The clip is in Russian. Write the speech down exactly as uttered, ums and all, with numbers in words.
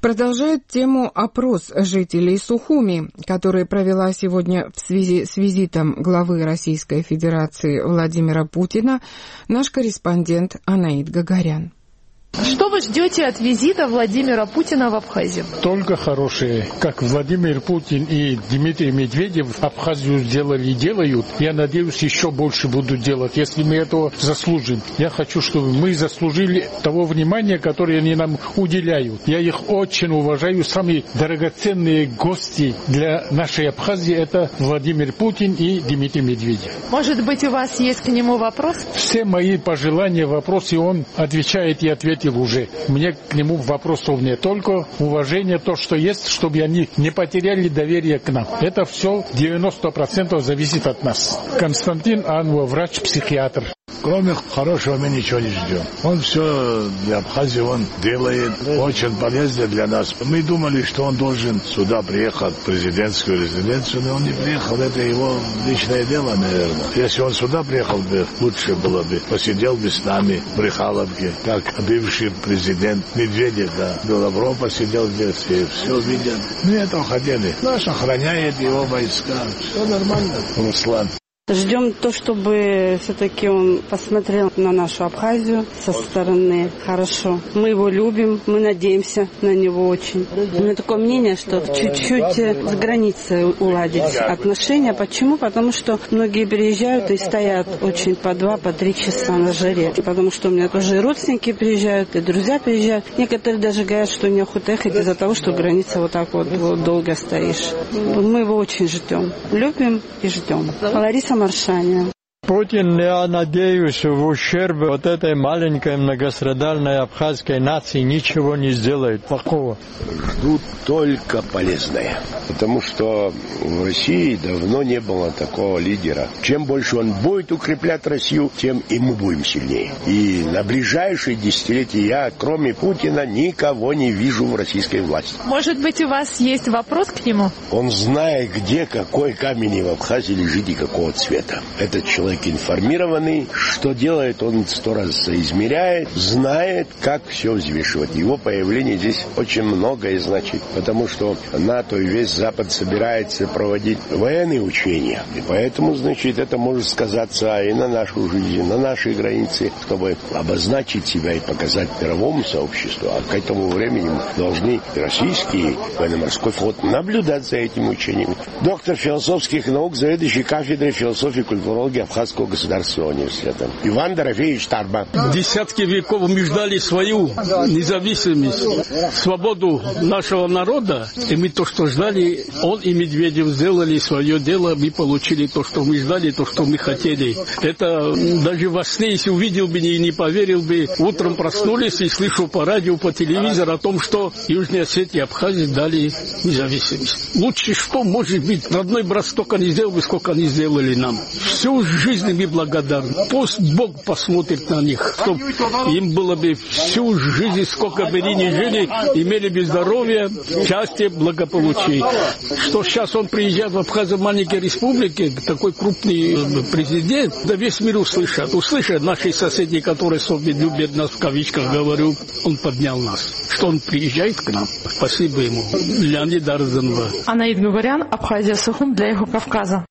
Продолжает тему опрос жителей Сухуми, который провела сегодня в связи с визитом главы Российской Федерации Владимира Путина наш корреспондент Анаид Гагарян. Что вы ждете от визита Владимира Путина в Абхазию? Только хорошие. Как Владимир Путин и Дмитрий Медведев Абхазию сделали и делают, я надеюсь, еще больше будут делать, если мы этого заслужим. Я хочу, чтобы мы заслужили того внимания, которое они нам уделяют. Я их очень уважаю. Самые драгоценные гости для нашей Абхазии — это Владимир Путин и Дмитрий Медведев. Может быть, у вас есть к нему вопрос? Все мои пожелания, вопросы он отвечает и ответит уже. Мне к нему вопросов нет. Только уважение, то, что есть, чтобы они не потеряли доверие к нам. Это все девяносто процентов зависит от нас. Константин Анва, врач-психиатр. Кроме хорошего мы ничего не ждем. Он все для Абхазии он делает, очень полезно для нас. Мы думали, что он должен сюда приехать, в президентскую резиденцию, но он не приехал. Это его личное дело, наверное. Если он сюда приехал бы, лучше было бы. Посидел бы с нами в Брехаловке, как бывший президент Медведев, да. Добро посидел здесь и все видят. Мы этого хотели. Наш охраняет его войска. Все нормально. Руслан. Ждем то, чтобы все-таки он посмотрел на нашу Абхазию со стороны хорошо. Мы его любим, мы надеемся на него очень. У меня такое мнение, что чуть-чуть с границей уладить отношения. Почему? Потому что многие приезжают и стоят очень по два, по три часа на жаре. Потому что у меня тоже и родственники приезжают, и друзья приезжают. Некоторые даже говорят, что неохота ехать из-за того, что граница вот так вот, вот долго стоишь. Мы его очень ждем. Любим и ждем. Лариса Маршаня. Путин, я надеюсь, в ущерб вот этой маленькой многострадальной абхазской нации ничего не сделает плохого. Ждут только полезное. Потому что в России давно не было такого лидера. Чем больше он будет укреплять Россию, тем и мы будем сильнее. И на ближайшие десятилетия я, кроме Путина, никого не вижу в российской власти. Может быть, у вас есть вопрос к нему? Он знает, где какой камень в Абхазии лежит и какого цвета. Этот человек информированный, что делает, он сто раз измеряет, знает, как все взвешивать. Его появление здесь очень многое значит, потому что НАТО и весь Запад собирается проводить военные учения. И поэтому, значит, это может сказаться и на нашу жизнь, на нашей границе, чтобы обозначить себя и показать мировому сообществу. А к этому времени должны и российский военно-морской флот наблюдать за этими учениями. Доктор философских наук, заведующий кафедрой философии и культурологии Абхазского государственного университета. Иван Дорофеевич Тарба. Десятки веков мы ждали свою независимость, свободу нашего народа, и мы то, что ждали, он и Медведев сделали свое дело, мы получили то, что мы ждали, то, что мы хотели. Это даже во сне, если увидел бы и не поверил бы, утром проснулись и слышу по радио, по телевизору о том, что Южная Осетия и Абхазия дали независимость. Лучше что может быть? Родной брат столько не сделал бы, сколько они сделали нам. Всю жизнь мы благодарны. Пусть Бог посмотрит на них, чтобы им было бы всю жизнь, сколько бы они ни жили, имели бы здоровье, счастье, благополучие. Что сейчас он приезжает в Абхазию, маленькой республике, такой крупный президент, да весь мир услышат. Услышат наши соседи, которые любят нас, в кавичках говорю, он поднял нас. Что он приезжает к нам. Спасибо ему. Леонид Арзанова. Анаид Гагарян, Абхазия, Сухум для Эхо Кавказа.